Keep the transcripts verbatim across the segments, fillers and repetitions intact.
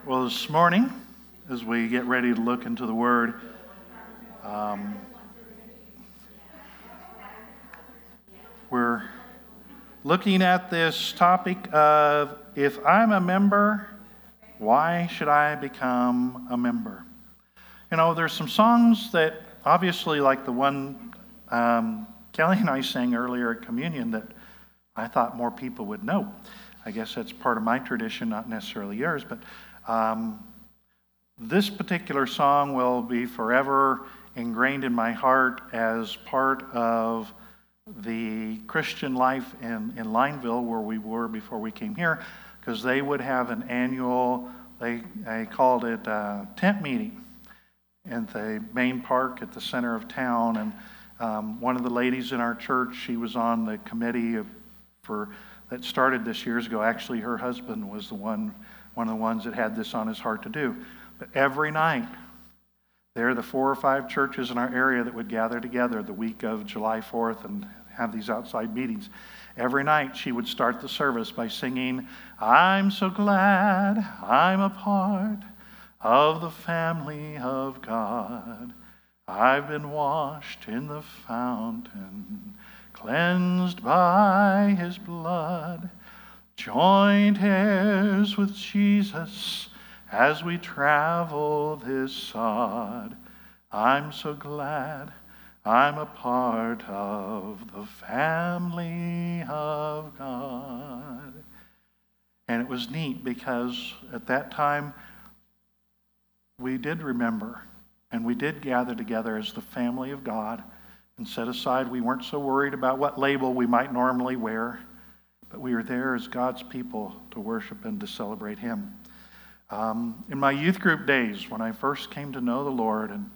Well, this morning, as we get ready to look into the Word, um, we're looking at this topic of, if I'm a member, why should I become a member? You know, there's some songs that, obviously, like the one um, Kelly and I sang earlier at communion, that I thought more people would know. I guess that's part of my tradition, not necessarily yours, but um, this particular song will be forever ingrained in my heart as part of the Christian life in, in Lineville, where we were before we came here, because they would have an annual, they, they called it a tent meeting in the main park at the center of town. And um, one of the ladies in our church, she was on the committee of, for that started this years ago. Actually, her husband was the one, one of the ones that had this on his heart to do. But every night, there are the four or five churches in our area that would gather together the week of July fourth and have these outside meetings. Every night, she would start the service by singing, "I'm so glad I'm a part of the family of God. I've been washed in the fountain, cleansed by his blood, joined heirs with Jesus as we travel this sod. I'm so glad I'm a part of the family of God." And it was neat because at that time we did remember and we did gather together as the family of God and set aside. We weren't so worried about what label we might normally wear, but we were there as God's people to worship and to celebrate Him. Um, in my youth group days, when I first came to know the Lord, and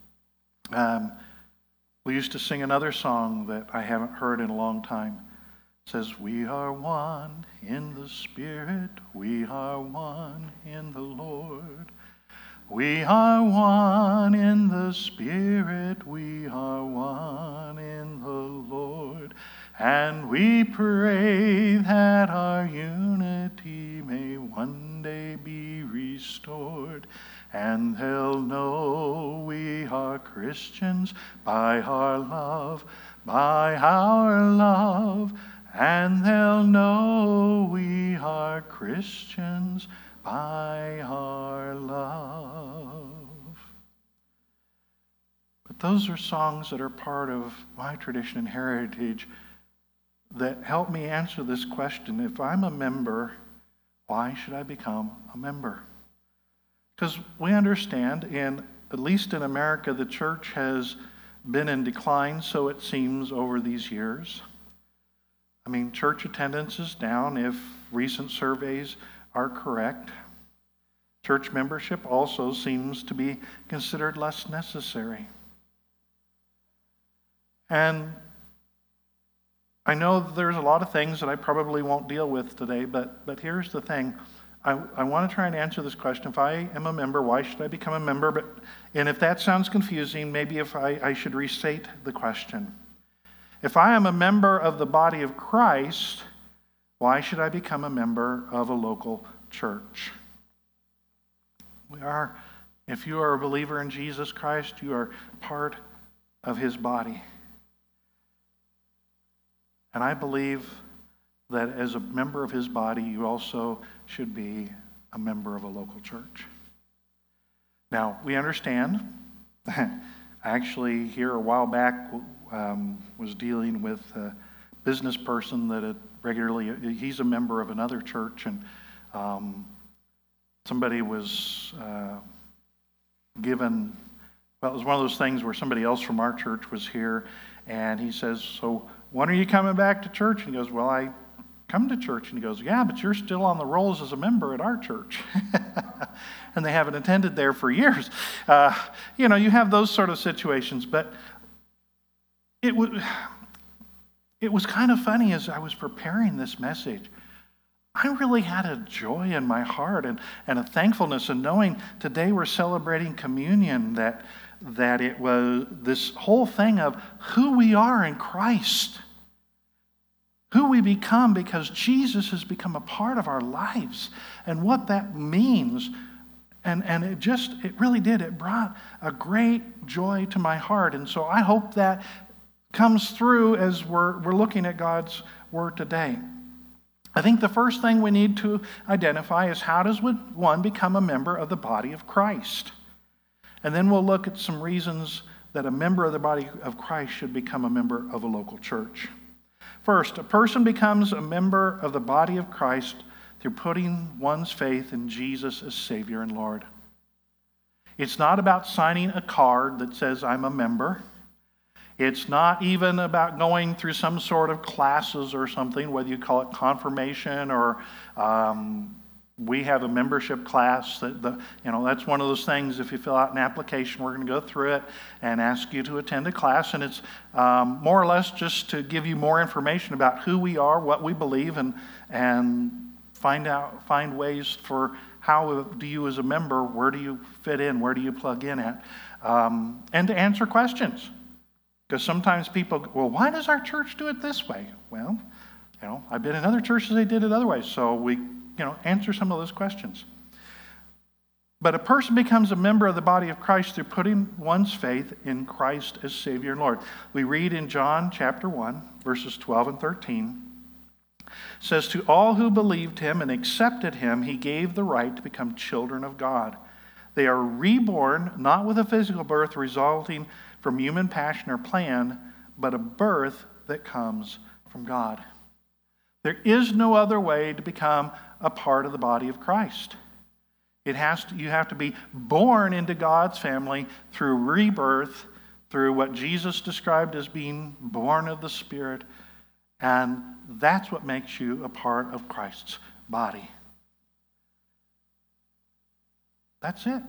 um, we used to sing another song that I haven't heard in a long time. It says, "We are one in the Spirit, we are one in the Lord. We are one in the Spirit, we are one in the Lord. And we pray that our unity may one day be restored. And they'll know we are Christians by our love, by our love. And they'll know we are Christians by our love." But those are songs that are part of my tradition and heritage that help me answer this question. If I'm a member, why should I become a member? Because we understand, and at least in America, the church has been in decline, so it seems, over these years. I mean, church attendance is down if recent surveys are correct. Church membership also seems to be considered less necessary. And I know there's a lot of things that I probably won't deal with today, but, but here's the thing. I, I want to try and answer this question. If I am a member, why should I become a member? But, and if that sounds confusing, maybe if I, I should restate the question. If I am a member of the body of Christ, why should I become a member of a local church? We are, if you are a believer in Jesus Christ, you are part of His body. And I believe that as a member of His body, you also should be a member of a local church. Now, we understand. I actually, here a while back, um, was dealing with a business person that had regularly, he's a member of another church, and um, somebody was uh, given, well, it was one of those things where somebody else from our church was here, and he says, "So when are you coming back to church?" And he goes, "Well, I come to church." And he goes, "Yeah, but you're still on the rolls as a member at our church." And they haven't attended there for years. Uh, you know, you have those sort of situations, but it was, it was kind of funny as I was preparing this message. I really had a joy in my heart and, and a thankfulness in knowing today we're celebrating communion, that, that it was this whole thing of who we are in Christ, who we become because Jesus has become a part of our lives, and what that means And, and it just, it really did. It brought a great joy to my heart. And so I hope that comes through as we're, we're looking at God's Word today. I think the first thing we need to identify is how does one become a member of the body of Christ? And then we'll look at some reasons that a member of the body of Christ should become a member of a local church. First, a person becomes a member of the body of Christ through putting one's faith in Jesus as Savior and Lord. It's not about signing a card that says I'm a member. It's not even about going through some sort of classes or something, whether you call it confirmation or um, we have a membership class. That the, you know, that's one of those things, if you fill out an application, we're going to go through it and ask you to attend a class. And it's um, more or less just to give you more information about who we are, what we believe, and, and find out, find ways for how do you as a member, where do you fit in, where do you plug in at, um, and to answer questions. Because sometimes people go, well, why does our church do it this way? Well, you know, I've been in other churches, they did it other ways. So we, you know, answer some of those questions. But a person becomes a member of the body of Christ through putting one's faith in Christ as Savior and Lord. We read in John chapter one, verses twelve and thirteen, it says, to all who believed him and accepted him, he gave the right to become children of God. They are reborn, not with a physical birth resulting from human passion or plan, but a birth that comes from God. There is no other way to become a part of the body of Christ. It has to, you have to be born into God's family through rebirth, through what Jesus described as being born of the Spirit, and that's what makes you a part of Christ's body. That's it.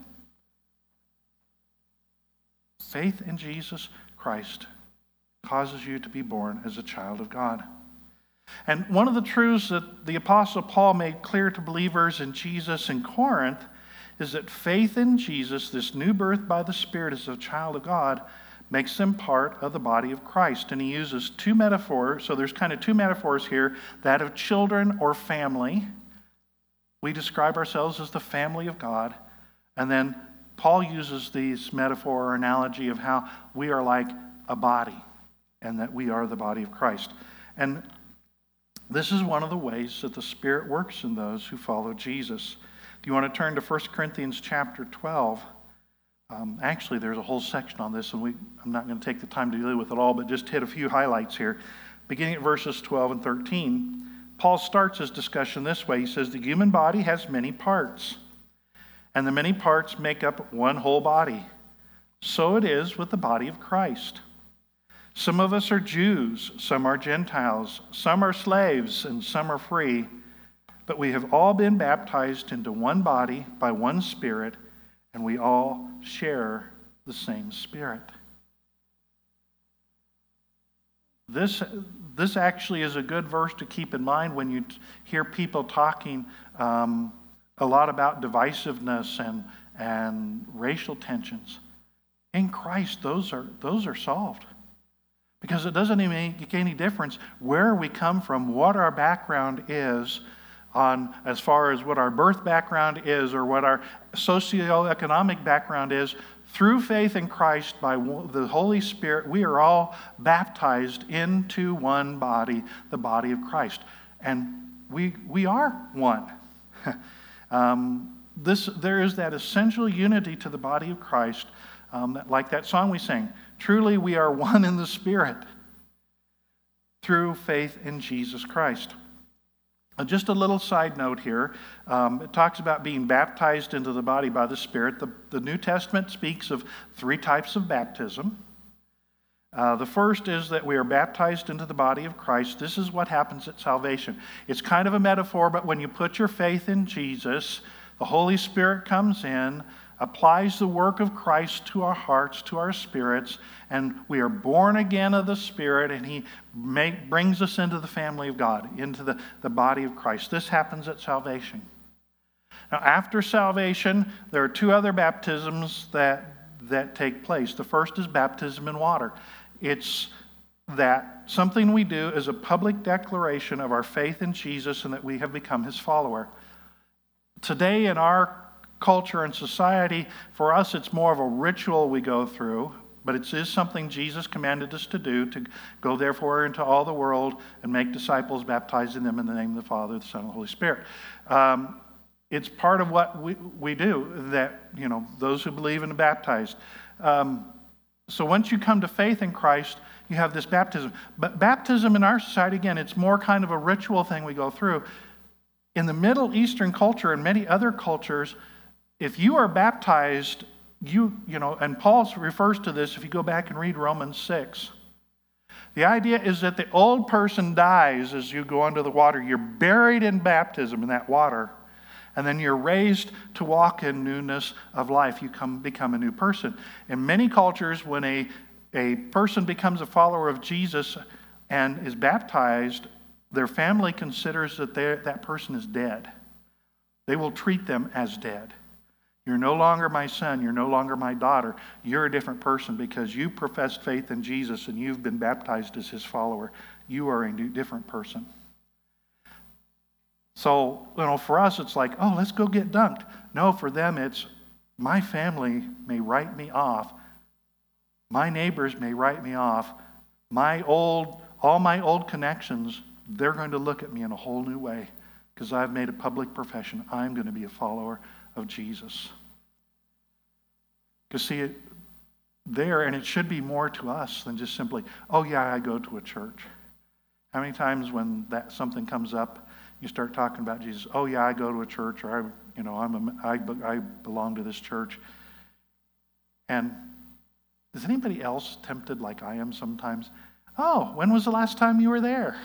Faith in Jesus Christ causes you to be born as a child of God. And one of the truths that the Apostle Paul made clear to believers in Jesus in Corinth is that faith in Jesus, this new birth by the Spirit as a child of God, makes them part of the body of Christ. And he uses two metaphors. So there's kind of two metaphors here, that of children or family. We describe ourselves as the family of God. And then Paul uses this metaphor or analogy of how we are like a body and that we are the body of Christ. And this is one of the ways that the Spirit works in those who follow Jesus. If you want to turn to First Corinthians chapter twelve, um, actually there's a whole section on this, and we, I'm not going to take the time to deal with it all, but just hit a few highlights here. Beginning at verses twelve and thirteen, Paul starts his discussion this way. He says, the human body has many parts, and the many parts make up one whole body. So it is with the body of Christ. Some of us are Jews, some are Gentiles, some are slaves, and some are free. But we have all been baptized into one body by one Spirit, and we all share the same Spirit. This, this actually is a good verse to keep in mind when you hear people talking um, a lot about divisiveness and, and racial tensions. In Christ, those are, those are solved. Because it doesn't even make any difference where we come from, what our background is, on as far as what our birth background is or what our socioeconomic background is. Through faith in Christ by the Holy Spirit, we are all baptized into one body, the body of Christ. And we, we are one. um, this, there is that essential unity to the body of Christ, um, like that song we sang. Truly we are one in the Spirit through faith in Jesus Christ. Uh, just a little side note here. Um, it talks about being baptized into the body by the Spirit. The, the New Testament speaks of three types of baptism. Uh, the first is that we are baptized into the body of Christ. This is what happens at salvation. It's kind of a metaphor, but when you put your faith in Jesus, the Holy Spirit comes in, applies the work of Christ to our hearts, to our spirits, and we are born again of the Spirit, and He make, brings us into the family of God, into the, the body of Christ. This happens at salvation. Now, after salvation, there are two other baptisms that, that take place. The first is baptism in water. It's that something we do is a public declaration of our faith in Jesus and that we have become His follower. Today in our culture and society, for us it's more of a ritual we go through, but it is something Jesus commanded us to do, to go therefore into all the world and make disciples, baptizing them in the name of the Father, the Son, and the Holy Spirit. Um, it's part of what we, we do, that, you know, those who believe and are baptized. Um, so once you come to faith in Christ, you have this baptism. But baptism in our society, again, it's more kind of a ritual thing we go through. In the Middle Eastern culture and many other cultures, if you are baptized, you, you know, and Paul refers to this if you go back and read Romans six. The idea is that the old person dies as you go under the water. You're buried in baptism in that water, and then you're raised to walk in newness of life. You come become a new person. In many cultures, when a, a person becomes a follower of Jesus and is baptized, their family considers that that person is dead. They will treat them as dead. You're no longer my son. You're no longer my daughter. You're a different person because you professed faith in Jesus and you've been baptized as his follower. You are a new, different person. So, you know, for us, it's like, oh, let's go get dunked. No, for them, it's my family may write me off. My neighbors may write me off. My old, all my old connections, they're going to look at me in a whole new way because I've made a public profession. I'm going to be a follower of Jesus. Because see, it there, and it should be more to us than just simply, oh yeah, I go to a church. How many times when that something comes up, you start talking about Jesus, oh yeah, I go to a church, or I, you know, I'm a, I, I belong to this church. And is anybody else tempted like I am sometimes? Oh, when was the last time you were there?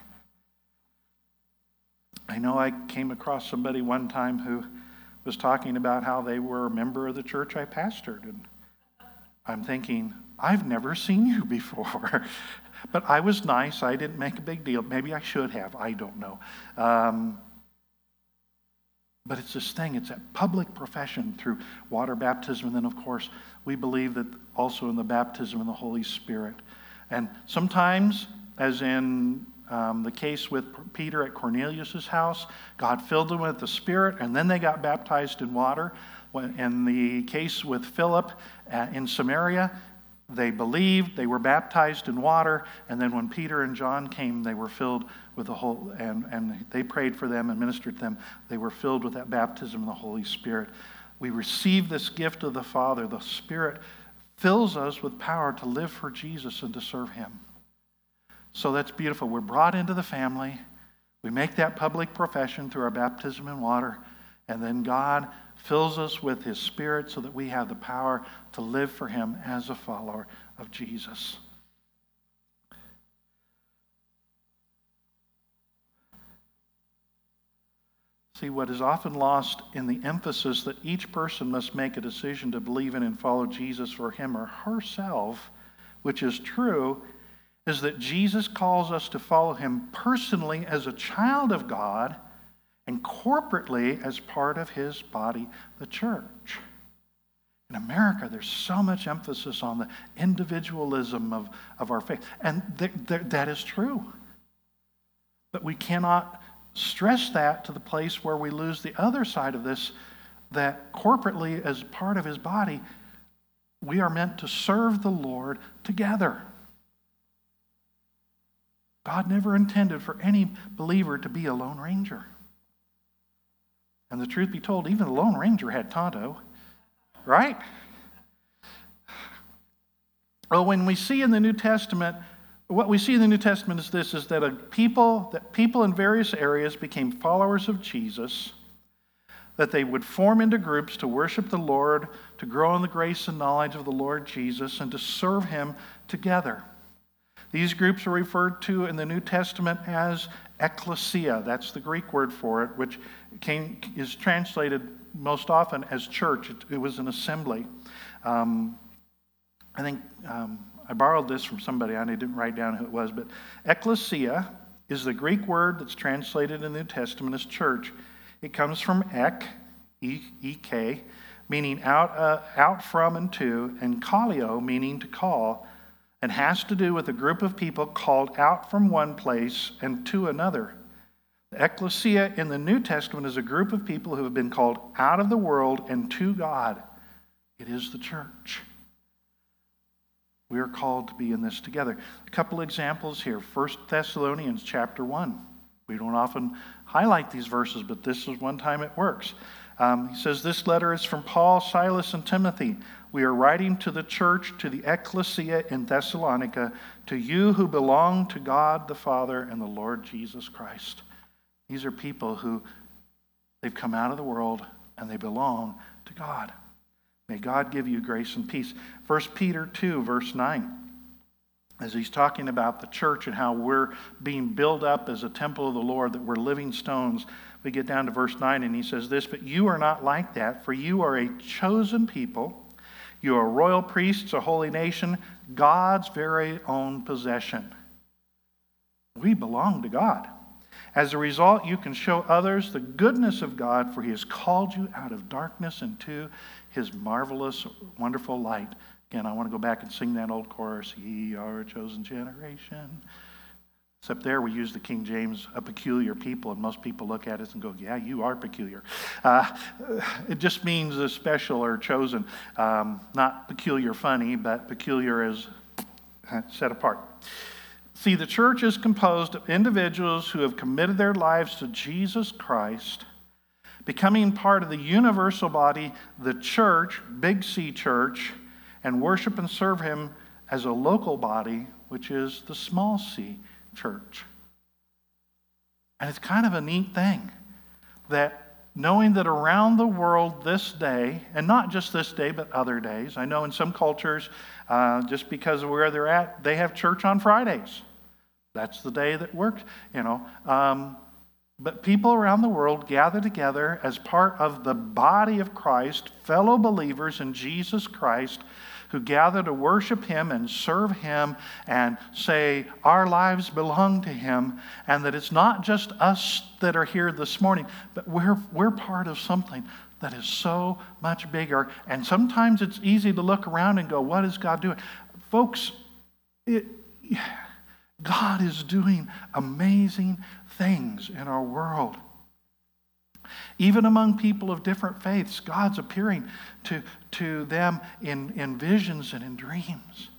I know I came across somebody one time who was talking about how they were a member of the church I pastored. And I'm thinking, I've never seen you before. But I was nice. I didn't make a big deal. Maybe I should have. I don't know. Um, but it's this thing. It's that public profession through water baptism. And then, of course, we believe that also in the baptism of the Holy Spirit. And sometimes, as in Um, the case with Peter at Cornelius' house, God filled them with the Spirit, and then they got baptized in water. When, in the case with Philip uh, in Samaria, they believed, they were baptized in water, and then when Peter and John came, they were filled with the whole, and, and they prayed for them and ministered to them. They were filled with that baptism of the Holy Spirit. We receive this gift of the Father. The Spirit fills us with power to live for Jesus and to serve him. So that's beautiful. We're brought into the family. We make that public profession through our baptism in water. And then God fills us with his Spirit so that we have the power to live for him as a follower of Jesus. See, what is often lost in the emphasis that each person must make a decision to believe in and follow Jesus for him or herself, which is true, is that Jesus calls us to follow him personally as a child of God and corporately as part of his body, the church. In America, there's so much emphasis on the individualism of, of our faith. And th- th- that is true. But we cannot stress that to the place where we lose the other side of this, that corporately as part of his body, we are meant to serve the Lord together. God never intended for any believer to be a Lone Ranger. And the truth be told, even the Lone Ranger had Tonto, right? Well, when we see in the New Testament, what we see in the New Testament is this, is that a people, that people in various areas became followers of Jesus, that they would form into groups to worship the Lord, to grow in the grace and knowledge of the Lord Jesus, and to serve him together. These groups are referred to in the New Testament as ecclesia. That's the Greek word for it, which came, is translated most often as church. It, it was an assembly. Um, I think um, I borrowed this from somebody. I didn't write down who it was, but ecclesia is the Greek word that's translated in the New Testament as church. It comes from ek, E K, meaning out, uh, out from and to, and kaleo, meaning to call, and has to do with a group of people called out from one place and to another. The ecclesia in the New Testament is a group of people who have been called out of the world and to God. It is the church. We are called to be in this together. A couple examples here. First Thessalonians chapter one. We don't often highlight these verses, but this is one time it works. Um, he says, this letter is from Paul, Silas, and Timothy. We are writing to the church, to the ecclesia in Thessalonica, to you who belong to God the Father and the Lord Jesus Christ. These are people who, they've come out of the world and they belong to God. May God give you grace and peace. First Peter two, verse nine. As he's talking about the church and how we're being built up as a temple of the Lord, that we're living stones, we get down to verse nine and he says this, but you are not like that, for you are a chosen people. You are royal priests, a holy nation, God's very own possession. We belong to God. As a result, you can show others the goodness of God, for he has called you out of darkness into his marvelous, wonderful light. Again, I want to go back and sing that old chorus, ye are a chosen generation. Except there we use the King James, a peculiar people, and most people look at us and go, yeah, you are peculiar. Uh, it just means a special or chosen. Um, not peculiar funny, but peculiar as set apart. See, the church is composed of individuals who have committed their lives to Jesus Christ, becoming part of the universal body, the church, Big C Church, and worship and serve him as a local body, which is the small c church. And it's kind of a neat thing that knowing that around the world this day, and not just this day, but other days, I know in some cultures, uh, just because of where they're at, they have church on Fridays. That's the day that works, you know. Um, but people around the world gather together as part of the body of Christ, fellow believers in Jesus Christ, who gather to worship him and serve him and say our lives belong to him, and that it's not just us that are here this morning, but we're, we're part of something that is so much bigger. And sometimes it's easy to look around and go, what is God doing? Folks, it... God is doing amazing things in our world. Even among people of different faiths, God's appearing to, to them in, in visions and in dreams.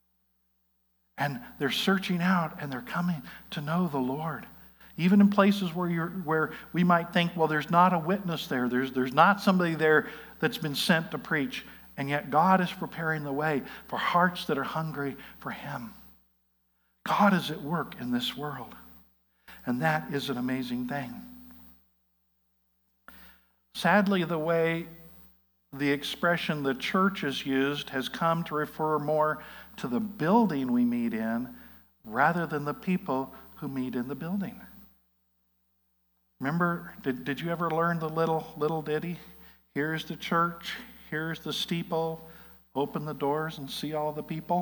And they're searching out and they're coming to know the Lord. Even in places where you're, where we might think, well, there's not a witness there. There's, there's not somebody there that's been sent to preach. And yet God is preparing the way for hearts that are hungry for him. God is at work in this world, and that is an amazing thing. Sadly, the way the expression the church is used has come to refer more to the building we meet in rather than the people who meet in the building. Remember, did, did you ever learn the little, little ditty? Here's the church, here's the steeple, open the doors and see all the people.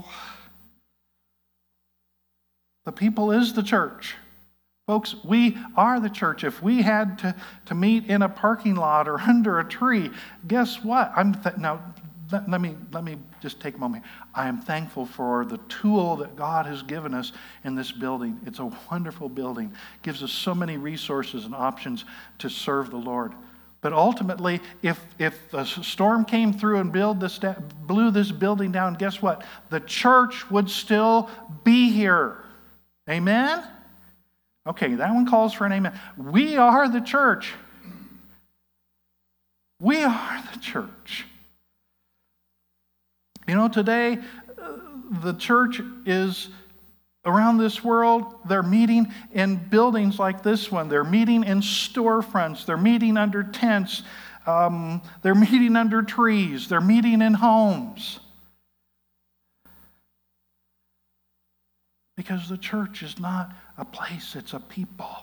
The people is the church. Folks, we are the church. If we had to, to meet in a parking lot or under a tree, guess what? I'm th- now let, let me let me just take a moment. I am thankful for the tool that God has given us in this building. It's a wonderful building. It gives us so many resources and options to serve the Lord. But ultimately, if if a storm came through and build this, blew this building down, guess what? The church would still be here. Amen? Okay, that one calls for an amen. We are the church. We are the church. You know, today, uh, the church is around this world. They're meeting in buildings like this one. They're meeting in storefronts. They're meeting under tents. Um, they're meeting under trees. They're meeting in homes. Because the church is not a place, it's a people.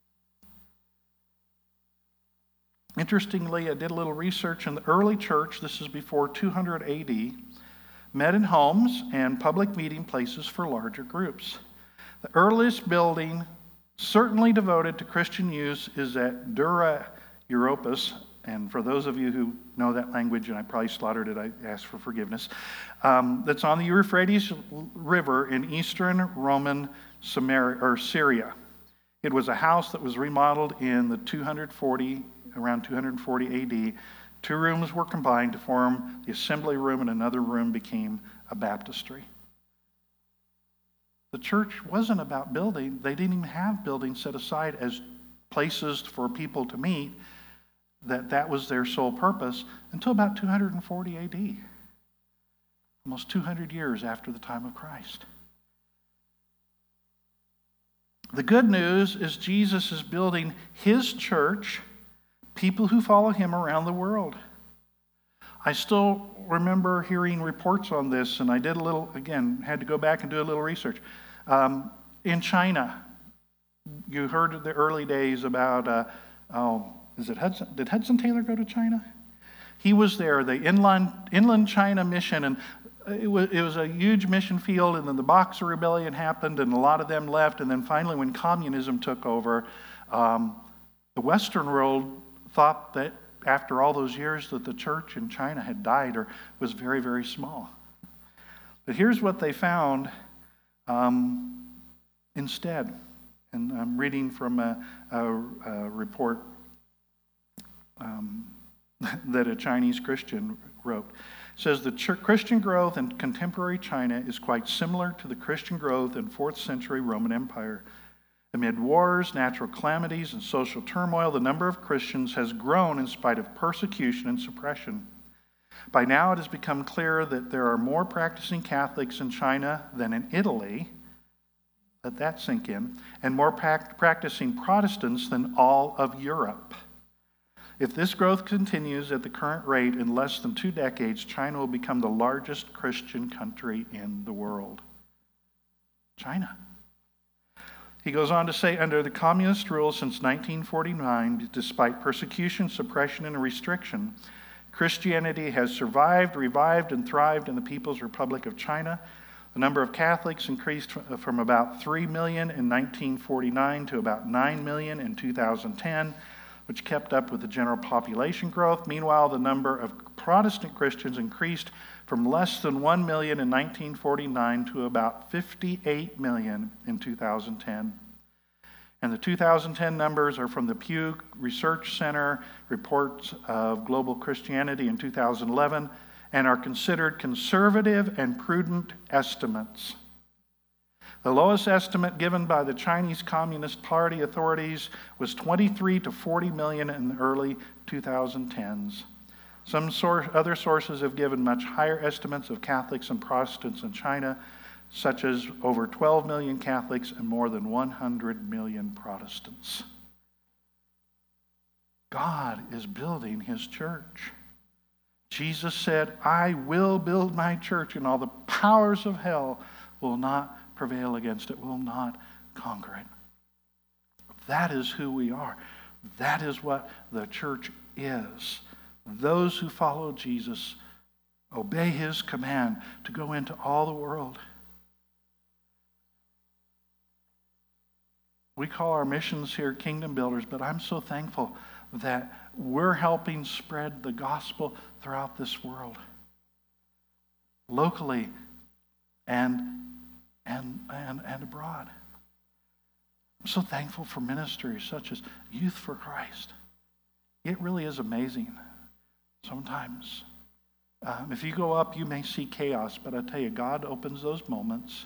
Interestingly, I did a little research in the early church, this is before two hundred A D, met in homes and public meeting places for larger groups. The earliest building certainly devoted to Christian use is at Dura Europos. And for those of you who know that language, and I probably slaughtered it, I ask for forgiveness, um, that's on the Euphrates River in eastern Roman Samaria, or Syria. It was a house that was remodeled in the two forty, around two forty A D. Two rooms were combined to form the assembly room, and another room became a baptistry. The church wasn't about building. They didn't even have buildings set aside as places for people to meet, that that was their sole purpose, until about two forty A D, almost two hundred years after the time of Christ. The good news is Jesus is building his church, people who follow him around the world. I still remember hearing reports on this, and I did a little, again, had to go back and do a little research. Um, in China, you heard of the early days about, uh, oh, is it Hudson? Did Hudson Taylor go to China? He was there, the Inland, Inland China Mission, and it was, it was a huge mission field, and then the Boxer Rebellion happened, and a lot of them left, and then finally when communism took over, um, the Western world thought that after all those years that the church in China had died or was very, very small. But here's what they found um, instead. And I'm reading from a, a, a report um, that a Chinese Christian wrote. It says the ch- Christian growth in contemporary China is quite similar to the Christian growth in fourth century Roman Empire. Amid wars, natural calamities, and social turmoil, the number of Christians has grown in spite of persecution and suppression. By now, it has become clear that there are more practicing Catholics in China than in Italy, let that sink in, and more pra- practicing Protestants than all of Europe. If this growth continues at the current rate, in less than two decades, China will become the largest Christian country in the world. China. He goes on to say, under the communist rule since nineteen forty-nine, despite persecution, suppression, and restriction, Christianity has survived, revived, and thrived in the People's Republic of China. The number of Catholics increased from about three million in nineteen forty-nine to about nine million in two thousand ten, which kept up with the general population growth. Meanwhile, the number of Protestant Christians increased from less than one million in nineteen forty-nine to about fifty-eight million in two thousand ten. And the two thousand ten numbers are from the Pew Research Center reports of global Christianity in two thousand eleven and are considered conservative and prudent estimates. The lowest estimate given by the Chinese Communist Party authorities was twenty-three to forty million in the early twenty tens. Some source, other sources have given much higher estimates of Catholics and Protestants in China, such as over twelve million Catholics and more than one hundred million Protestants. God is building his church. Jesus said, I will build my church, and all the powers of hell will not prevail against it, will not conquer it. That is who we are. That is what the church is. Those who follow Jesus obey his command to go into all the world. We call our missions here Kingdom Builders, but I'm so thankful that we're helping spread the gospel throughout this world, locally and, and, and, and abroad. I'm so thankful for ministries such as Youth for Christ. It really is amazing. Sometimes, um, if you go up, you may see chaos, but I tell you, God opens those moments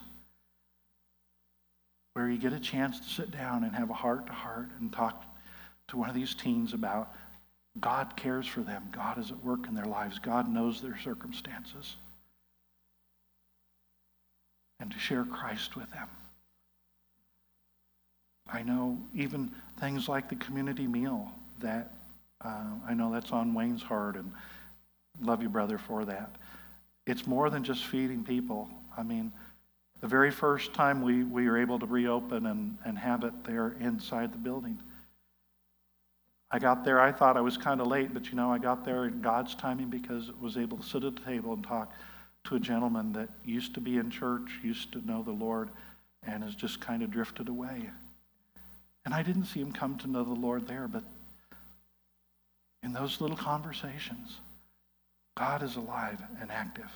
where you get a chance to sit down and have a heart-to-heart and talk to one of these teens about God cares for them. God is at work in their lives. God knows their circumstances. And to share Christ with them. I know even things like the community meal that uh, I know that's on Wayne's heart, and love you, brother, for that. It's more than just feeding people. I mean, the very first time we, we were able to reopen and, and have it there inside the building, I got there, I thought I was kind of late, but you know, I got there in God's timing because I was able to sit at the table and talk to a gentleman that used to be in church, used to know the Lord, and has just kind of drifted away. And I didn't see him come to know the Lord there, but in those little conversations, God is alive and active.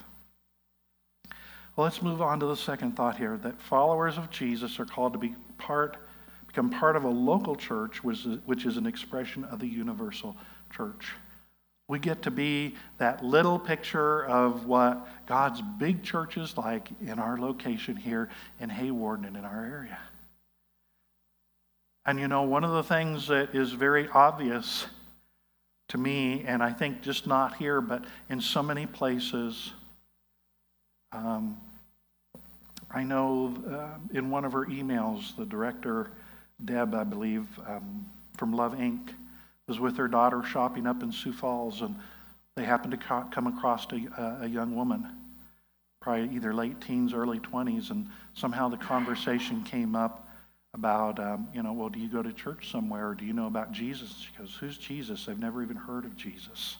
Well, let's move on to the second thought here, that followers of Jesus are called to be part, become part of a local church, which is, which is an expression of the universal church. We get to be that little picture of what God's big church is like in our location here in Hayward and in our area. And you know, one of the things that is very obvious to me, and I think just not here, but in so many places, um, I know uh, in one of her emails, the director, Deb, I believe, um, from Love Incorporated, was with her daughter shopping up in Sioux Falls, and they happened to co- come across a, a young woman, probably either late teens, early twenties, and somehow the conversation came up about, um, you know, well, do you go to church somewhere, or do you know about Jesus? She goes, who's Jesus? I've never even heard of Jesus.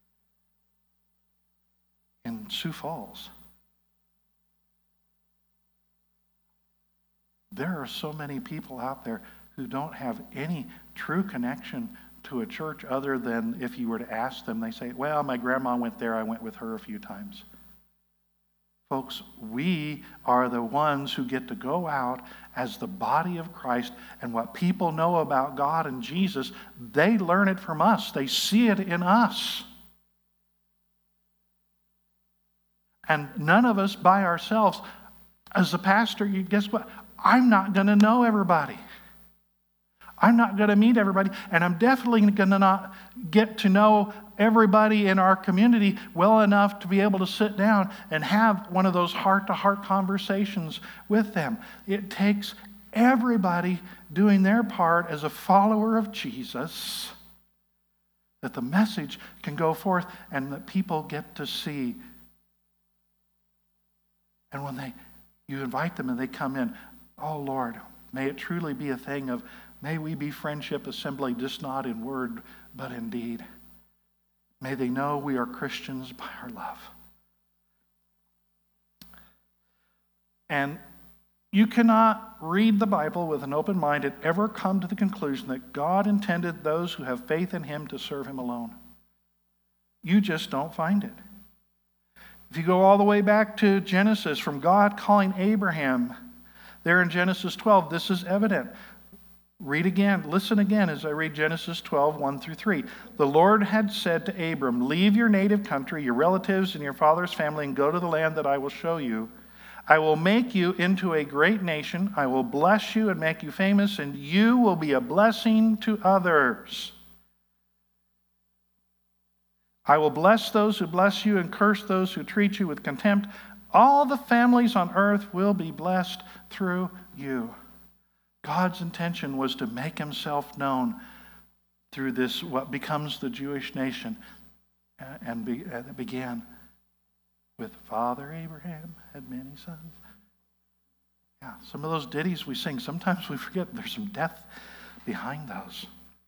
In Sioux Falls. There are so many people out there who don't have any true connection to a church other than if you were to ask them, they say, well, my grandma went there, I went with her a few times. Folks, we are the ones who get to go out as the body of Christ, and what people know about God and Jesus, they learn it from us. They see it in us. And none of us by ourselves, as a pastor, you guess what? I'm not going to know everybody. I'm not going to meet everybody, and I'm definitely going to not get to know everybody in our community well enough to be able to sit down and have one of those heart-to-heart conversations with them. It takes everybody doing their part as a follower of Jesus that the message can go forth and that people get to see. And when they you invite them and they come in, oh Lord, may it truly be a thing of, may we be Friendship Assembly, just not in word, but in deed. May they know we are Christians by our love. And you cannot read the Bible with an open mind and ever come to the conclusion that God intended those who have faith in Him to serve Him alone. You just don't find it. If you go all the way back to Genesis, from God calling Abraham, there in Genesis twelve, this is evident. Read again, listen again as I read Genesis twelve, one through three. The Lord had said to Abram, leave your native country, your relatives, and your father's family, and go to the land that I will show you. I will make you into a great nation. I will bless you and make you famous, and you will be a blessing to others. I will bless those who bless you and curse those who treat you with contempt. All the families on earth will be blessed through you. God's intention was to make Himself known through this, what becomes the Jewish nation, and be, uh, began with Father Abraham had many sons. Yeah, some of those ditties we sing, sometimes we forget there's some depth behind those.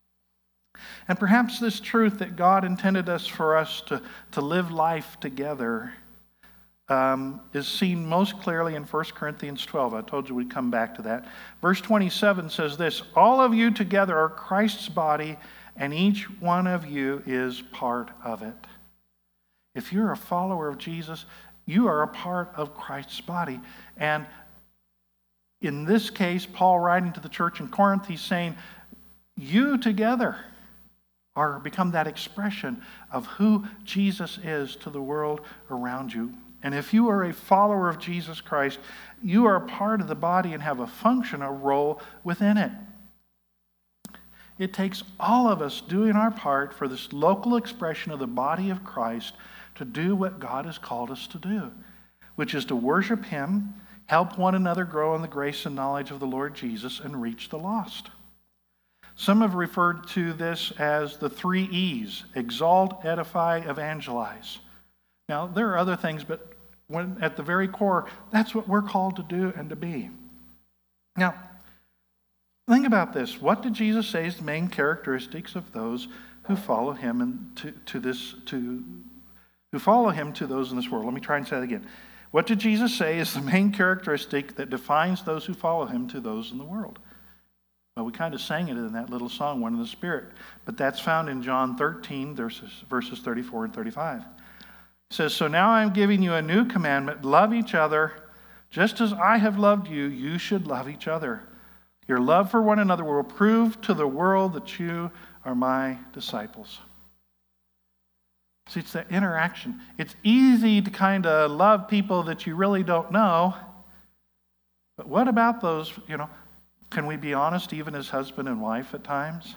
And perhaps this truth that God intended us for us to, to live life together um, is seen most clearly in First Corinthians twelve. I told you we'd come back to that. Verse twenty-seven says this, all of you together are Christ's body, and each one of you is part of it. If you're a follower of Jesus, you are a part of Christ's body. And in this case, Paul writing to the church in Corinth, he's saying, you together are become that expression of who Jesus is to the world around you. And if you are a follower of Jesus Christ, you are a part of the body and have a function, a role within it. It takes all of us doing our part for this local expression of the body of Christ to do what God has called us to do, which is to worship Him, help one another grow in the grace and knowledge of the Lord Jesus, and reach the lost. Some have referred to this as the three E's: exalt, edify, evangelize. Now, there are other things, but when, at the very core, that's what we're called to do and to be. Now, think about this. What did Jesus say is the main characteristics of those who follow Him and to, to this to who follow Him to those in this world? Let me try and say that again. What did Jesus say is the main characteristic that defines those who follow Him to those in the world? Well, we kind of sang it in that little song, One in the Spirit. But that's found in John thirteen, verses, verses thirty-four and thirty-five. It says, so now I'm giving you a new commandment. Love each other. Just as I have loved you, you should love each other. Your love for one another will prove to the world that you are my disciples. See, it's that interaction. It's easy to kind of love people that you really don't know. But what about those, you know, can we be honest even as husband and wife at times?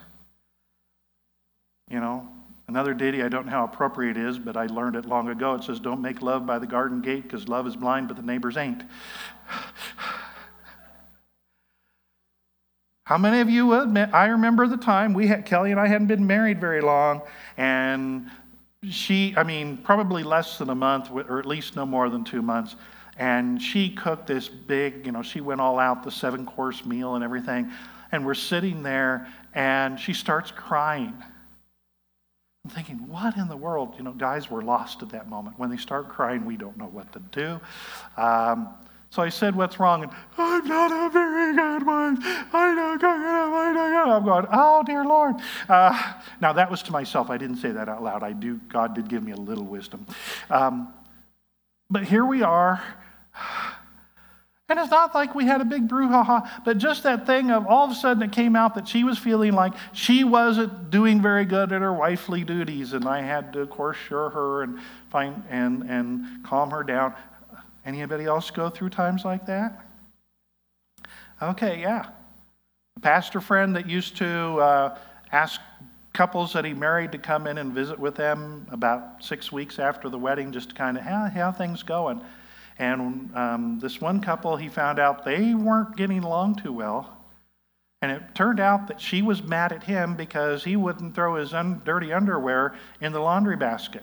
You know, another ditty, I don't know how appropriate it is, but I learned it long ago. It says, don't make love by the garden gate because love is blind, but the neighbors ain't. How many of you will admit, I remember the time we had, Kelly and I hadn't been married very long, and she, I mean, probably less than a month, or at least no more than two months, and she cooked this big, you know, she went all out, the seven-course meal and everything, and we're sitting there, and she starts crying. I'm thinking, what in the world? You know, guys were lost at that moment. When they start crying, we don't know what to do. Um, so I said, what's wrong? And, I'm not a very good one. I don't cook enough. I don't know. I'm going, oh, dear Lord. Uh, now, that was to myself. I didn't say that out loud. I do. God did give me a little wisdom. Um, but here we are. And it's not like we had a big brouhaha, but just that thing of all of a sudden it came out that she was feeling like she wasn't doing very good at her wifely duties, and I had to, of course, assure her and find and and calm her down. Anybody else go through times like that? Okay, yeah. A pastor friend that used to uh, ask couples that he married to come in and visit with them about six weeks after the wedding, just to kind of, how how things going. And um, this one couple, he found out they weren't getting along too well. And it turned out that she was mad at him because he wouldn't throw his un- dirty underwear in the laundry basket.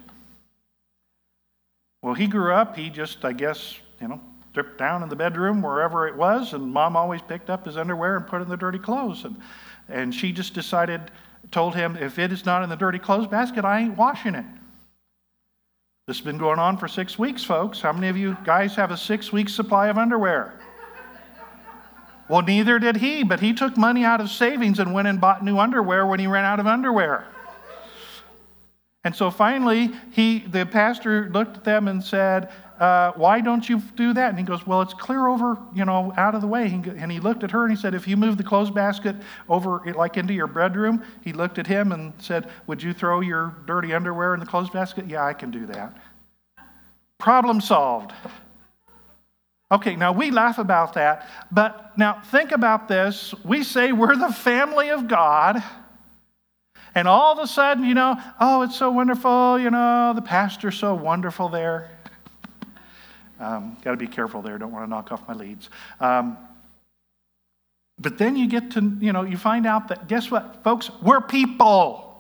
Well, he grew up, he just, I guess, you know, dripped down in the bedroom, wherever it was, and Mom always picked up his underwear and put it in the dirty clothes. And, and she just decided, told him, if it is not in the dirty clothes basket, I ain't washing it. This has been going on for six weeks, folks. How many of you guys have a six-week supply of underwear? Well, neither did he, but he took money out of savings and went and bought new underwear when he ran out of underwear. And so finally, he, the pastor looked at them and said, uh, why don't you do that? And he goes, well, it's clear over, you know, out of the way. He, and he looked at her and he said, if you move the clothes basket over, like into your bedroom, he looked at him and said, would you throw your dirty underwear in the clothes basket? Yeah, I can do that. Problem solved. Okay, now we laugh about that, but now think about this. We say we're the family of God. And all of a sudden, you know, oh, it's so wonderful, you know, the pastor's so wonderful there. Um, got to be careful there, don't want to knock off my leads. Um, but then you get to, you know, you find out that, guess what, folks, we're people.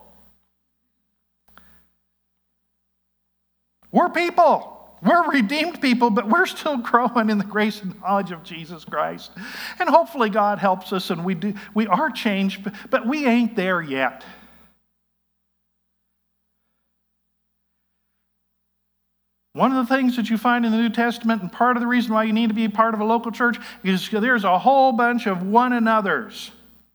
We're people. We're redeemed people, but we're still growing in the grace and knowledge of Jesus Christ. And hopefully God helps us and we do, we are changed, but we ain't there yet. One of the things that you find in the New Testament, and part of the reason why you need to be part of a local church, is there's a whole bunch of one another's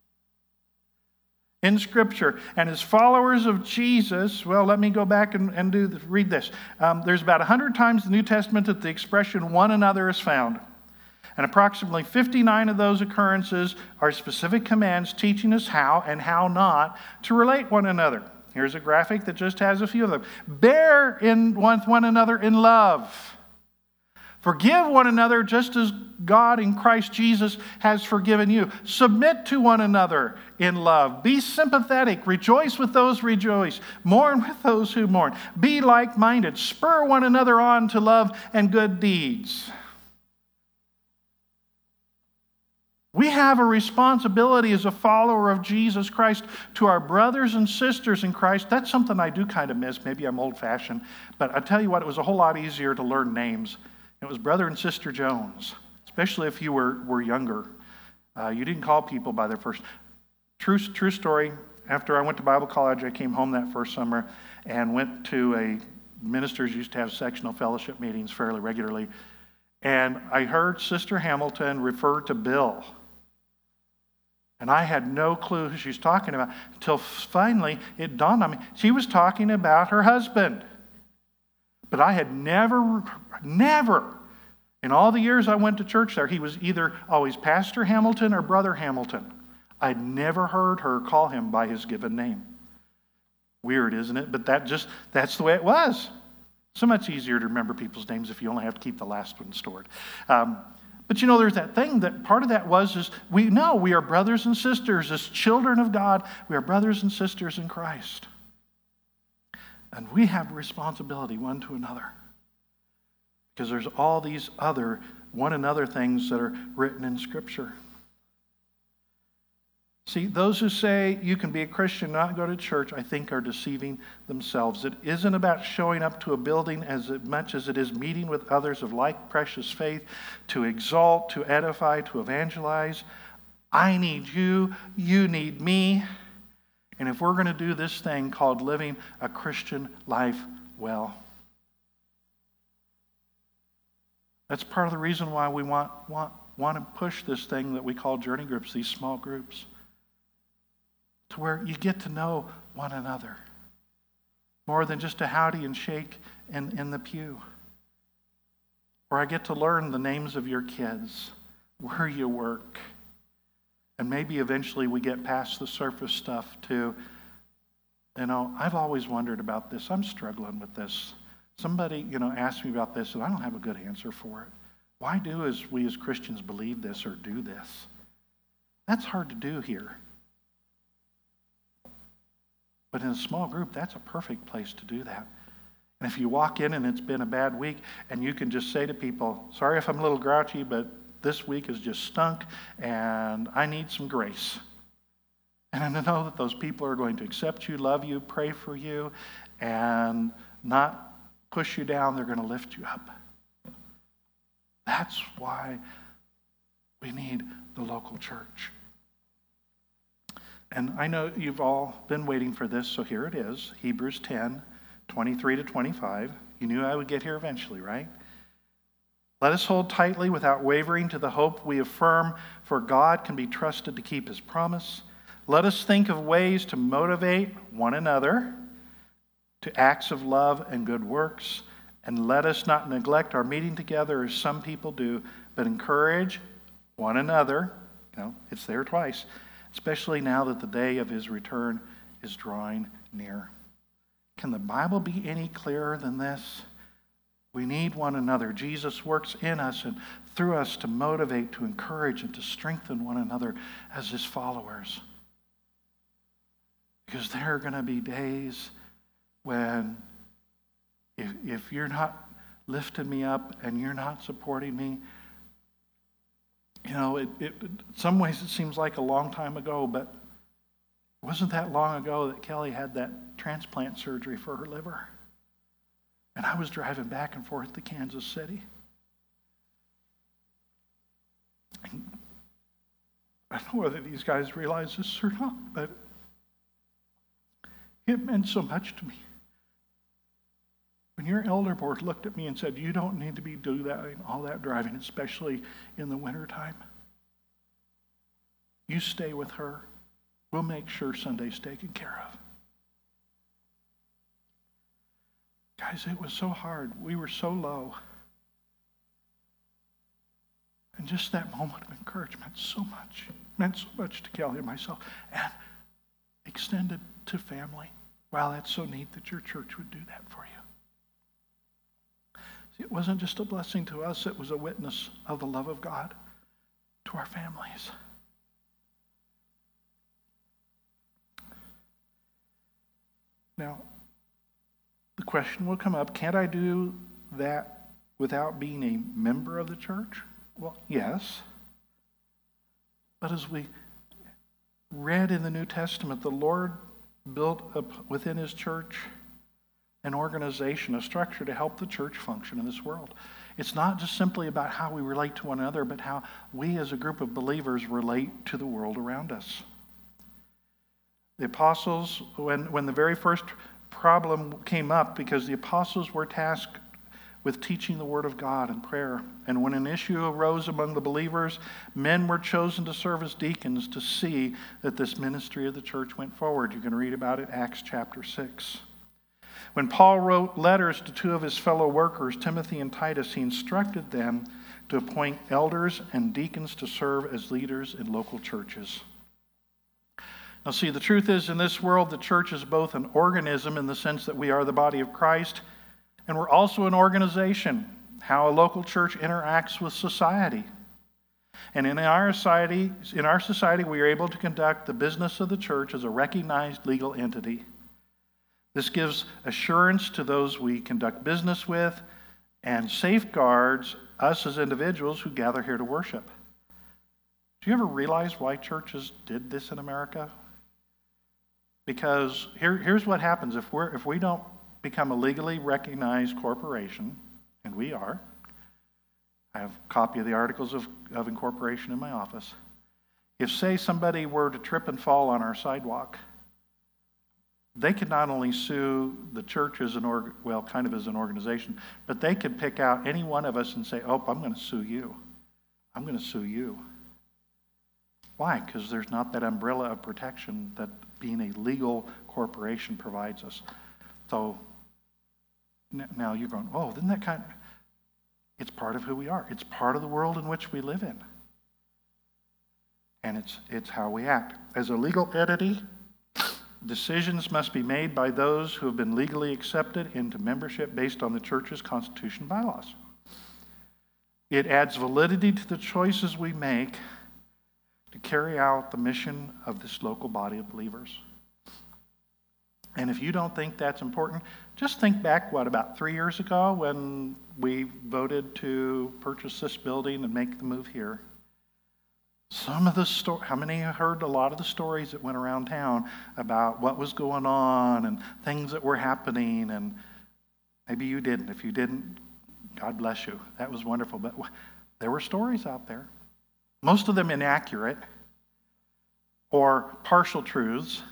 in Scripture. And as followers of Jesus, well, let me go back and, and do this, read this. Um, there's about one hundred times in the New Testament that the expression one another is found. And approximately fifty-nine of those occurrences are specific commands teaching us how and how not to relate one another. Here's a graphic that just has a few of them. Bear in with one another in love. Forgive one another just as God in Christ Jesus has forgiven you. Submit to one another in love. Be sympathetic. Rejoice with those who rejoice. Mourn with those who mourn. Be like-minded. Spur one another on to love and good deeds. We have a responsibility as a follower of Jesus Christ to our brothers and sisters in Christ. That's something I do kind of miss. Maybe I'm old-fashioned. But I tell you what, it was a whole lot easier to learn names. It was Brother and Sister Jones, especially if you were, were younger. Uh, you didn't call people by their first. True, true story. After I went to Bible college, I came home that first summer and went to a, ministers used to have sectional fellowship meetings fairly regularly. And I heard Sister Hamilton refer to Bill. And I had no clue who she was talking about until finally it dawned on me. She was talking about her husband. But I had never, never In all the years I went to church there, he was either always Pastor Hamilton or Brother Hamilton. I'd never heard her call him by his given name. Weird, isn't it? But that just, that's the way it was. So much easier to remember people's names if you only have to keep the last one stored. Um, but you know, there's that thing that part of that was is we know we are brothers and sisters as children of God. We are brothers and sisters in Christ. And we have responsibility one to another. Because there's all these other one another things that are written in Scripture. See, those who say you can be a Christian, not go to church, I think are deceiving themselves. It isn't about showing up to a building as much as it is meeting with others of like precious faith to exalt, to edify, to evangelize. I need you, you need me. And if we're going to do this thing called living a Christian life well, that's part of the reason why we want, want, want to push this thing that we call journey groups, these small groups, to where you get to know one another more than just a howdy and shake in, in the pew. Where I get to learn the names of your kids, where you work, and maybe eventually we get past the surface stuff too. You know, I've always wondered about this. I'm struggling with this. Somebody, you know, asked me about this, and I don't have a good answer for it. Why do as we as Christians believe this or do this? That's hard to do here. But in a small group, that's a perfect place to do that. And if you walk in and it's been a bad week, and you can just say to people, sorry if I'm a little grouchy, but this week has just stunk, and I need some grace. And I know that those people are going to accept you, love you, pray for you, and not push you down. They're going to lift you up. That's why we need the local church. And I know you've all been waiting for this, so here it is. Hebrews ten, twenty-three to twenty-five. You knew I would get here eventually, right? Let us hold tightly without wavering to the hope we affirm, for God can be trusted to keep his promise. Let us think of ways to motivate one another to acts of love and good works. And let us not neglect our meeting together as some people do, but encourage one another. You know, it's there twice. Especially now that the day of his return is drawing near. Can the Bible be any clearer than this? We need one another. Jesus works in us and through us to motivate, to encourage, and to strengthen one another as his followers. Because there are going to be days when if, if you're not lifting me up and you're not supporting me, you know, it, it, in some ways it seems like a long time ago, but it wasn't that long ago that Kelly had that transplant surgery for her liver. And I was driving back and forth to Kansas City. And I don't know whether these guys realize this or not, but it meant so much to me. When your elder board looked at me and said, you don't need to be doing that, all that driving, especially in the wintertime. You stay with her. We'll make sure Sunday's taken care of. Guys, it was so hard. We were so low. And just that moment of encouragement so much, meant so much to Kelly and myself, and extended to family. Wow, that's so neat that your church would do that for you. See, it wasn't just a blessing to us, it was a witness of the love of God to our families. Now, the question will come up, can't I do that without being a member of the church? Well, yes. But as we read in the New Testament, the Lord built up within his church an organization, a structure to help the church function in this world. It's not just simply about how we relate to one another, but how we as a group of believers relate to the world around us. The apostles, when, when the very first problem came up, because the apostles were tasked with teaching the word of God and prayer, and when an issue arose among the believers, men were chosen to serve as deacons to see that this ministry of the church went forward. You can read about it, Acts chapter six. When Paul wrote letters to two of his fellow workers, Timothy and Titus, he instructed them to appoint elders and deacons to serve as leaders in local churches. Now, see, the truth is, in this world, the church is both an organism in the sense that we are the body of Christ, and we're also an organization, how a local church interacts with society. And in our society, in our society, we are able to conduct the business of the church as a recognized legal entity. This gives assurance to those we conduct business with and safeguards us as individuals who gather here to worship. Do you ever realize why churches did this in America? Because here, here's what happens if we're if we don't become a legally recognized corporation, and we are. I have a copy of the Articles of, of Incorporation in my office. If, say, somebody were to trip and fall on our sidewalk, they could not only sue the church as an org, well, kind of as an organization, but they could pick out any one of us and say, oh, I'm going to sue you. I'm going to sue you. Why? Because there's not that umbrella of protection that being a legal corporation provides us. So now you're going, oh, isn't that kind of... It's part of who we are. It's part of the world in which we live in. And it's, it's how we act. As a legal entity, decisions must be made by those who have been legally accepted into membership based on the church's constitution and bylaws. It adds validity to the choices we make to carry out the mission of this local body of believers. And if you don't think that's important, just think back, what, about three years ago when we voted to purchase this building and make the move here. Some of the sto- how many heard a lot of the stories that went around town about what was going on and things that were happening? And maybe you didn't. If you didn't, God bless you. That was wonderful. But there were stories out there, most of them inaccurate or partial truths.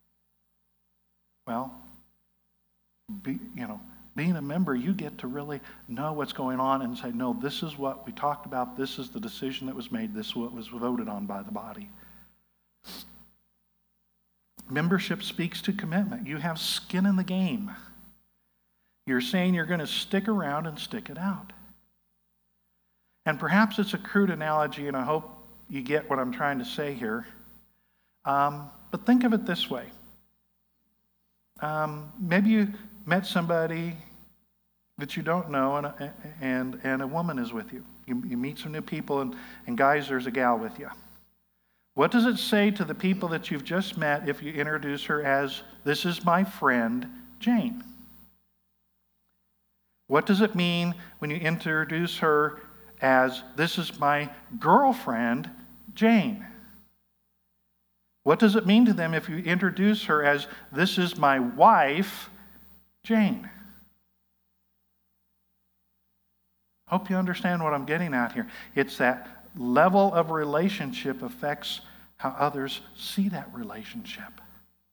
Well, be, you know, being a member, you get to really know what's going on and say, no, this is what we talked about. This is the decision that was made. This is what was voted on by the body. Membership speaks to commitment. You have skin in the game. You're saying you're going to stick around and stick it out. And perhaps it's a crude analogy, and I hope you get what I'm trying to say here. Um, but think of it this way. Um, maybe you met somebody that you don't know, and a, and, and a woman is with you. You, you meet some new people, and, and guys, there's a gal with you. What does it say to the people that you've just met if you introduce her as, this is my friend, Jane? What does it mean when you introduce her as, this is my girlfriend, Jane? What does it mean to them if you introduce her as, this is my wife, Jane? Hope you understand what I'm getting at here. It's that level of relationship affects how others see that relationship.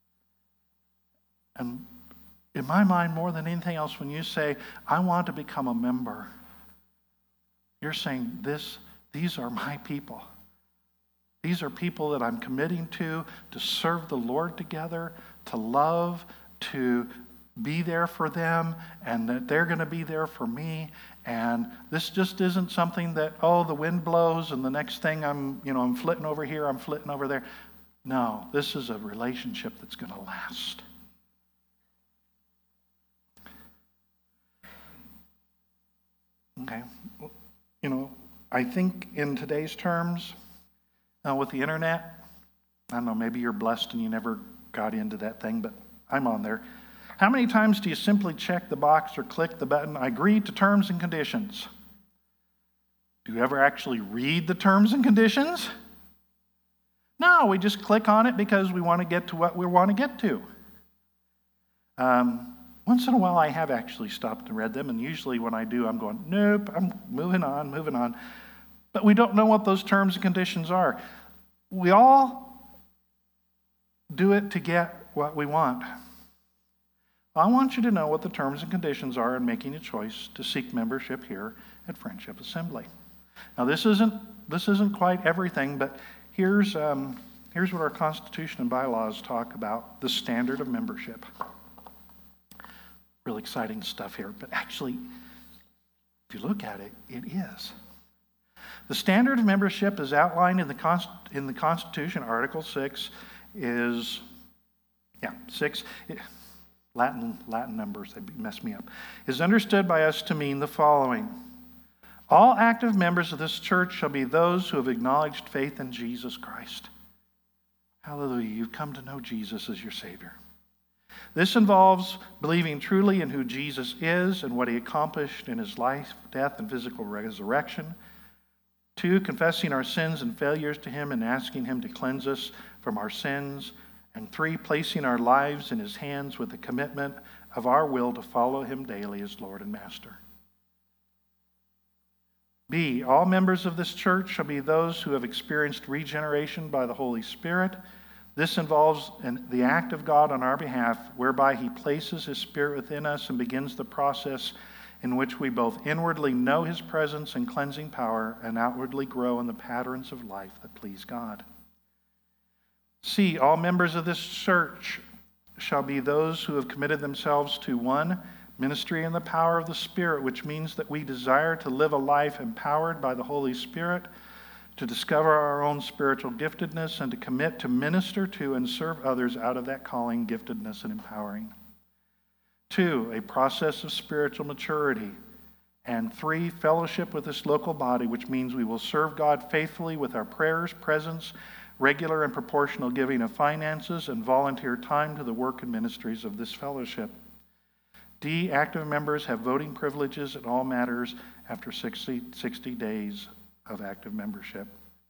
And in my mind, more than anything else, when you say, I want to become a member, you're saying, this, these are my people. These are people that I'm committing to, to serve the Lord together, to love, to be there for them, and that they're going to be there for me. And this just isn't something that, oh, the wind blows and the next thing I'm, you know, I'm flitting over here, I'm flitting over there. No, this is a relationship that's going to last. Okay. You know, I think in today's terms, uh, with the internet, I don't know, maybe you're blessed and you never got into that thing, but I'm on there. How many times do you simply check the box or click the button, I agree to terms and conditions? Do you ever actually read the terms and conditions? No, we just click on it because we want to get to what we want to get to. Um, once in a while, I have actually stopped and read them, and usually when I do, I'm going, nope, I'm moving on, moving on. But we don't know what those terms and conditions are. We all do it to get what we want. I want you to know what the terms and conditions are in making a choice to seek membership here at Friendship Assembly. Now, this isn't this isn't quite everything, but here's um, here's what our Constitution and bylaws talk about the standard of membership. Really exciting stuff here, but actually, if you look at it, it is. The standard of membership is outlined in the, Const- in the Constitution. Article six is, yeah, six, Latin, Latin numbers, they mess me up, is understood by us to mean the following. All active members of this church shall be those who have acknowledged faith in Jesus Christ. Hallelujah, you've come to know Jesus as your Savior. This involves believing truly in who Jesus is and what he accomplished in his life, death, and physical resurrection. Two, confessing our sins and failures to him and asking him to cleanse us from our sins. And three, placing our lives in his hands with the commitment of our will to follow him daily as Lord and Master. B, all members of this church shall be those who have experienced regeneration by the Holy Spirit. This involves an, the act of God on our behalf, whereby he places his Spirit within us and begins the process in which we both inwardly know his presence and cleansing power and outwardly grow in the patterns of life that please God. C, all members of this church shall be those who have committed themselves to one, ministry in the power of the Spirit, which means that we desire to live a life empowered by the Holy Spirit, to discover our own spiritual giftedness, and to commit to minister to and serve others out of that calling, giftedness, and empowering. Two, a process of spiritual maturity. And three, fellowship with this local body, which means we will serve God faithfully with our prayers, presence, regular and proportional giving of finances, and volunteer time to the work and ministries of this fellowship. D, active members have voting privileges in all matters after sixty, sixty days of active membership.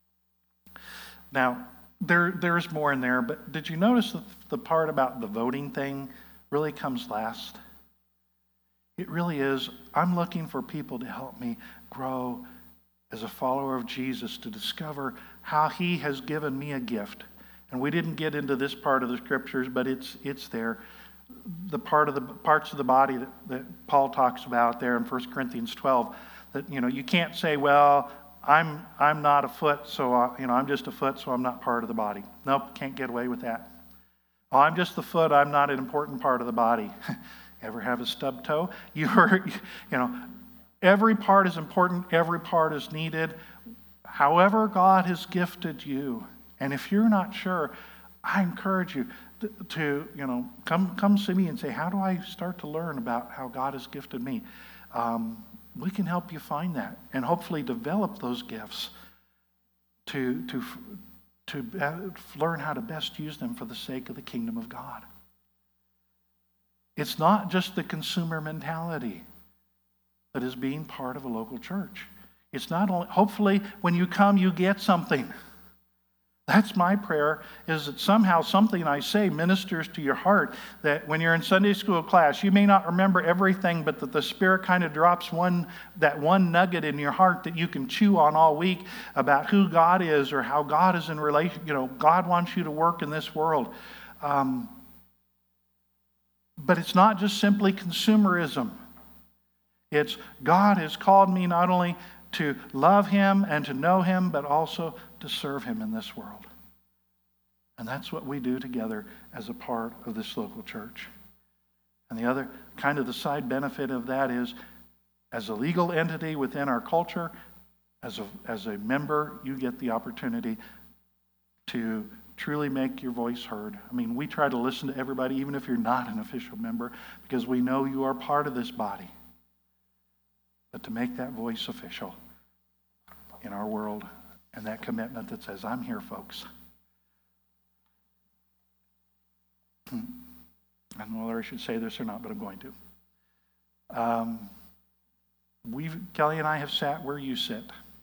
Now, there, there's more in there, but did you notice that the part about the voting thing really comes last? It really is. I'm looking for people to help me grow as a follower of Jesus, to discover how he has given me a gift. And we didn't get into this part of the scriptures, but it's it's there. The part of the parts of the body that, that Paul talks about there in First Corinthians twelve, that, you know, you can't say, well, I'm I'm not a foot, so I, you know, I'm just a foot, so I'm not part of the body. Nope, can't get away with that. Oh, I'm just the foot, I'm not an important part of the body. Ever have a stub toe? You're, you know, every part is important, every part is needed. However God has gifted you, and if you're not sure, I encourage you to, to you know, come come see me and say, how do I start to learn about how God has gifted me? Um, we can help you find that and hopefully develop those gifts to, to, to learn how to best use them for the sake of the kingdom of God. It's not just the consumer mentality that is being part of a local church. It's not only, hopefully when you come you get something. That's my prayer, is that somehow something I say ministers to your heart, that when you're in Sunday school class, you may not remember everything, but that the Spirit kind of drops one, that one nugget in your heart that you can chew on all week about who God is or how God is in relation, you know, God wants you to work in this world. Um, but it's not just simply consumerism. It's God has called me not only to love him and to know him, but also to serve him in this world. And that's what we do together as a part of this local church. And the other kind of the side benefit of that is, as a legal entity within our culture, as a, as a member, you get the opportunity to truly make your voice heard. I mean, we try to listen to everybody, even if you're not an official member, because we know you are part of this body. But to make that voice official in our world, and that commitment that says, I'm here, folks. I don't know whether I should say this or not, but I'm going to. Um, we've, Kelly and I have sat where you sit.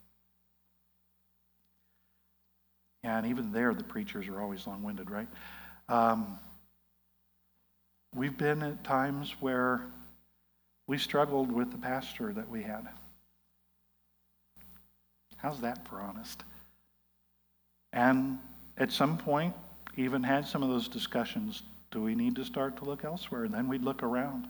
Yeah, and even there, the preachers are always long-winded, right? Um, we've been at times where we struggled with the pastor that we had. How's that for honest? And at some point, even had some of those discussions. Do we need to start to look elsewhere? And then we'd look around.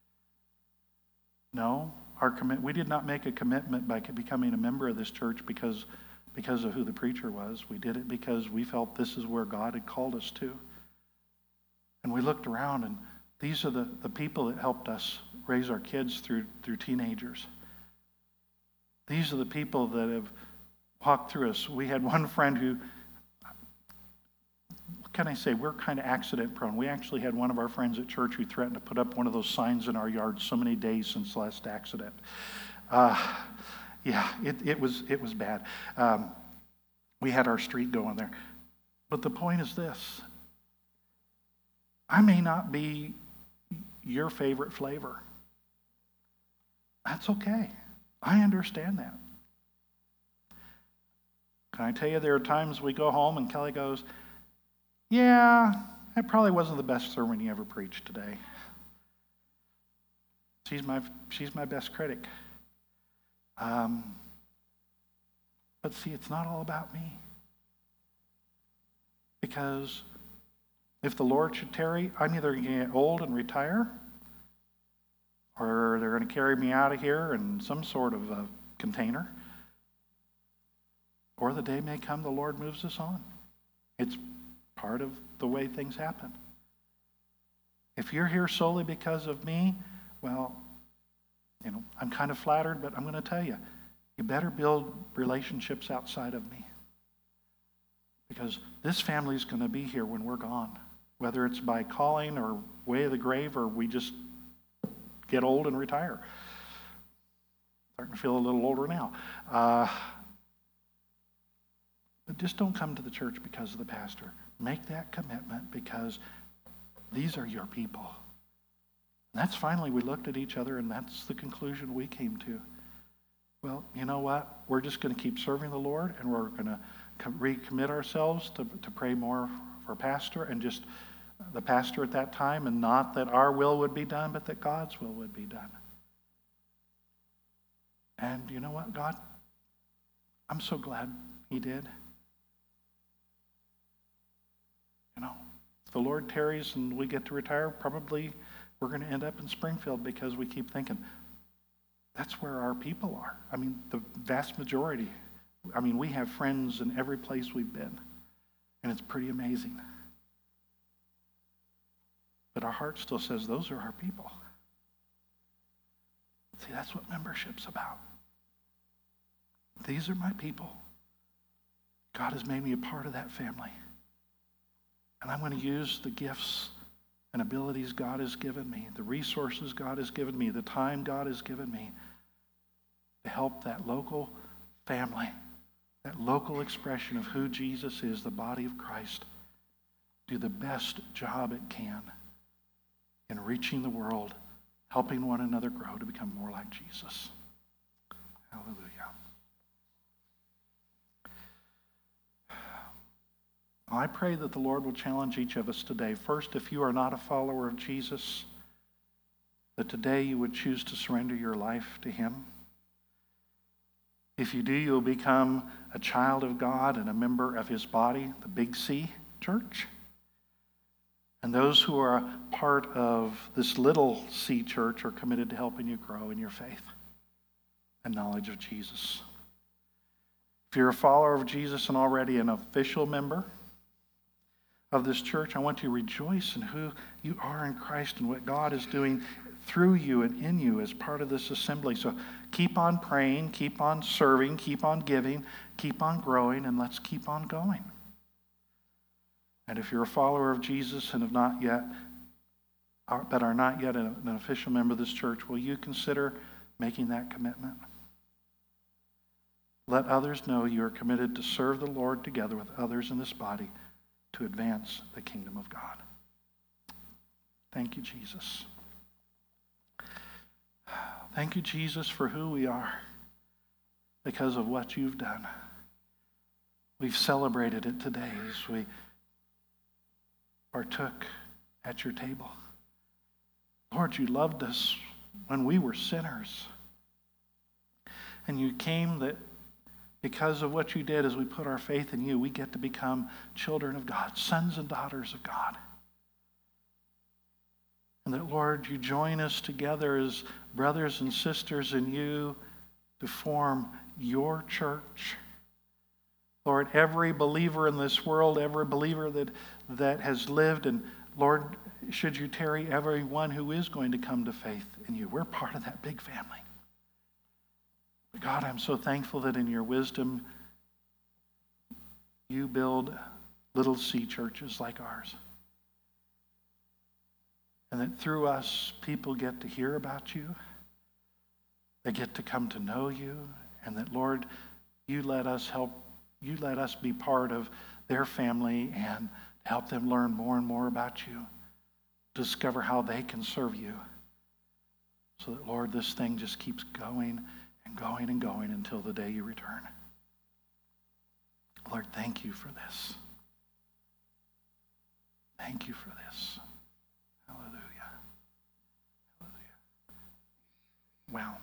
No, our commit. We did not make a commitment by becoming a member of this church because, because of who the preacher was. We did it because we felt this is where God had called us to. And we looked around, and these are the, the people that helped us raise our kids through through teenagers. These are the people that have walk through us. We had one friend who, what can I say, we're kind of accident prone. We actually had one of our friends at church who threatened to put up one of those signs in our yard so many days since the last accident. Uh, yeah, it, it was it was bad. Um, we had our street going there. But the point is this. I may not be your favorite flavor. That's okay. I understand that. Can I tell you, there are times we go home and Kelly goes, yeah, that probably wasn't the best sermon you ever preached today. She's my, she's my best critic. Um, but see, it's not all about me. Because if the Lord should tarry, I'm either going to get old and retire, or they're going to carry me out of here in some sort of a container, or the day may come the Lord moves us on. It's part of the way things happen. If you're here solely because of me, well, you know, I'm kind of flattered, but I'm going to tell you, you better build relationships outside of me. Because this family is going to be here when we're gone. Whether it's by calling or way of the grave, or we just get old and retire. Starting to feel a little older now. Uh, but just don't come to the church because of the pastor. Make that commitment because these are your people. And that's finally, we looked at each other and that's the conclusion we came to. Well, you know what? We're just going to keep serving the Lord, and we're going to recommit ourselves to, to pray more for pastor and just the pastor at that time, and not that our will would be done, but that God's will would be done. And you know what, God? I'm so glad he did. You know, if the Lord tarries and we get to retire, probably we're going to end up in Springfield because we keep thinking, that's where our people are. I mean, the vast majority. I mean, we have friends in every place we've been, and it's pretty amazing. But our heart still says, those are our people. See, that's what membership's about. These are my people. God has made me a part of that family. And I'm going to use the gifts and abilities God has given me, the resources God has given me, the time God has given me to help that local family, that local expression of who Jesus is, the body of Christ, do the best job it can in reaching the world, helping one another grow to become more like Jesus. Hallelujah. I pray that the Lord will challenge each of us today. First, if you are not a follower of Jesus, that today you would choose to surrender your life to him. If you do, you'll become a child of God and a member of his body, the Big C Church. And those who are a part of this little C Church are committed to helping you grow in your faith and knowledge of Jesus. If you're a follower of Jesus and already an official member of this church, I want you to rejoice in who you are in Christ and what God is doing through you and in you as part of this assembly. So keep on praying, keep on serving, keep on giving, keep on growing, and let's keep on going. And if you're a follower of Jesus and have not yet, but are not yet an official member of this church, will you consider making that commitment? Let others know you are committed to serve the Lord together with others in this body to advance the kingdom of God. Thank you, Jesus. Thank you, Jesus, for who we are because of what you've done. We've celebrated it today as we partook at your table. Lord, you loved us when we were sinners. And you came that because of what you did, as we put our faith in you, we get to become children of God, sons and daughters of God. And that, Lord, you join us together as brothers and sisters in you to form your church. Lord, every believer in this world, every believer that, that has lived, and Lord, should you tarry, everyone who is going to come to faith in you, we're part of that big family. God, I'm so thankful that in your wisdom, you build little C churches like ours. And that through us, people get to hear about you. They get to come to know you. And that, Lord, you let us help, you let us be part of their family and help them learn more and more about you. Discover how they can serve you. So that, Lord, this thing just keeps going and going and going until the day you return. Lord, thank you for this. Thank you for this. Hallelujah. Hallelujah. Wow.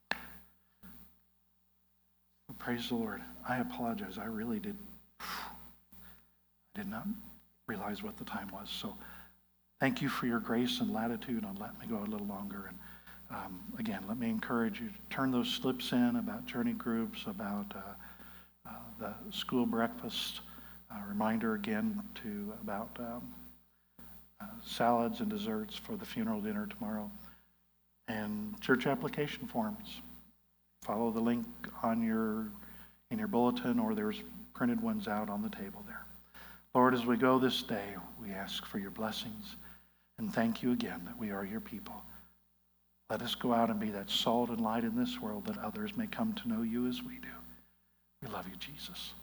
Well, praise the Lord. I apologize. I really did. I did not realize what the time was. So thank you for your grace and latitude on letting me go a little longer. And um, again, let me encourage you to turn those slips in about journey groups, about uh, uh, the school breakfast. Uh, reminder again to about um, uh, salads and desserts for the funeral dinner tomorrow. And church application forms. Follow the link on your in your bulletin, or there's printed ones out on the table there. Lord, as we go this day, we ask for your blessings and thank you again that we are your people. Let us go out and be that salt and light in this world that others may come to know you as we do. We love you, Jesus.